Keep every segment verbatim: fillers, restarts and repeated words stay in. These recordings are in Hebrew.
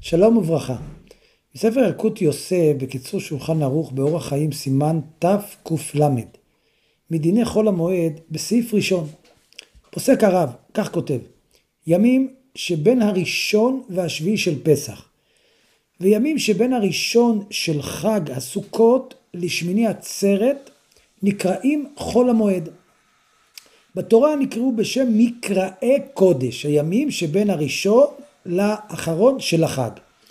שלום וברכה. בספר ילקוט יוסף, בקיצור שולחן ערוך באורח חיים סימן תק"ל, מדיני חול המועד בסעיף ראשון. פוסק הרב, כך כותב, ימים שבין הראשון והשביעי של פסח, וימים שבין הראשון של חג הסוכות לשמיני עצרת, נקראים חול המועד. בתורה נקראו בשם מקראי קודש, הימים שבין הראשון לאחרון של החג.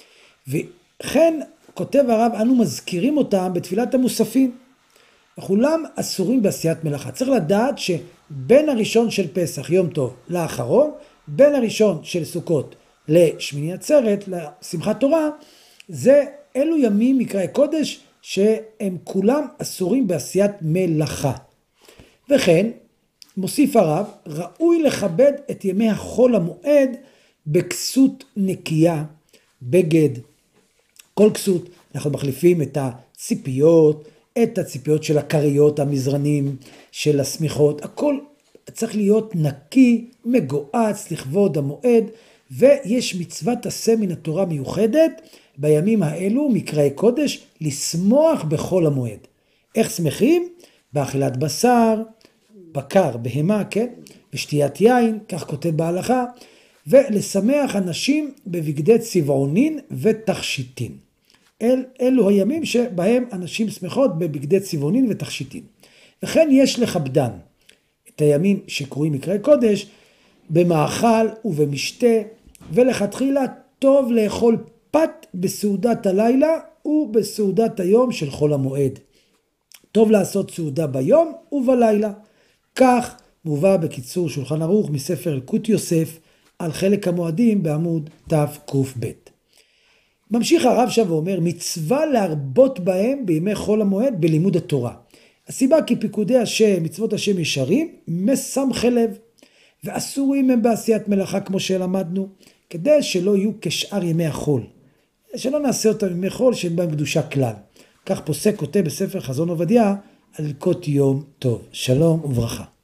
וכן כותב הרב, אנו מזכירים אותם בתפילת המוספים. וכולם אסורים בעשיית מלאכה. צריך לדעת שבין הראשון של פסח, יום טוב, לאחרון, בין הראשון של סוכות לשמיני עצרת, לשמחת תורה, זה אלו ימים מקראי קודש שהם כולם אסורים בעשיית מלאכה. וכן, מוסיף הרב, ראוי לכבד את ימי החול המועד בכסות נקייה, בגד, כל כסות. אנחנו מחליפים את הציפיות, את הציפיות של הקריות, המזרנים, של הסמיכות, הכל צריך להיות נקי, מגועץ לכבוד המועד, ויש מצוות עשה מן התורה מיוחדת בימים האלו, מקראי קודש, לשמוח בחול המועד. איך שמחים? באכילת בשר, בקר, בהמה, כן? בשתיית יין, כך כותב בהלכה, ולשמח אנשים בבגדי צבעונין ותכשיטין. אל, אלו הימים שבהם אנשים שמחות בבגדי צבעונין ותכשיטין. וכן יש לכבדן את הימים שקרויים מקראי קודש במאכל ובמשתה, ולכתחילה טוב לאכול פת בסעודת הלילה ובסעודת היום של חול המועד. טוב לעשות סעודה ביום ובלילה. כך מובא בקיצור שולחן ערוך מספר ילקוט יוסף על חלק המועדים בעמוד תק"ב. ממשיך הרב שם ואומר, מצווה להרבות בהם בימי חול המועד בלימוד התורה. הסיבה כי פיקודי השם, מצוות השם ישרים, משמחי לב, ואסורים הם בעשיית מלאכה כמו שלמדנו, כדי שלא יהיו כשאר ימי החול. שלא נעשה אותם ימי חול שאין בהם קדושה כלל. כך פוסק כותב בספר חזון עובדיה על ילקוט יום טוב. שלום וברכה.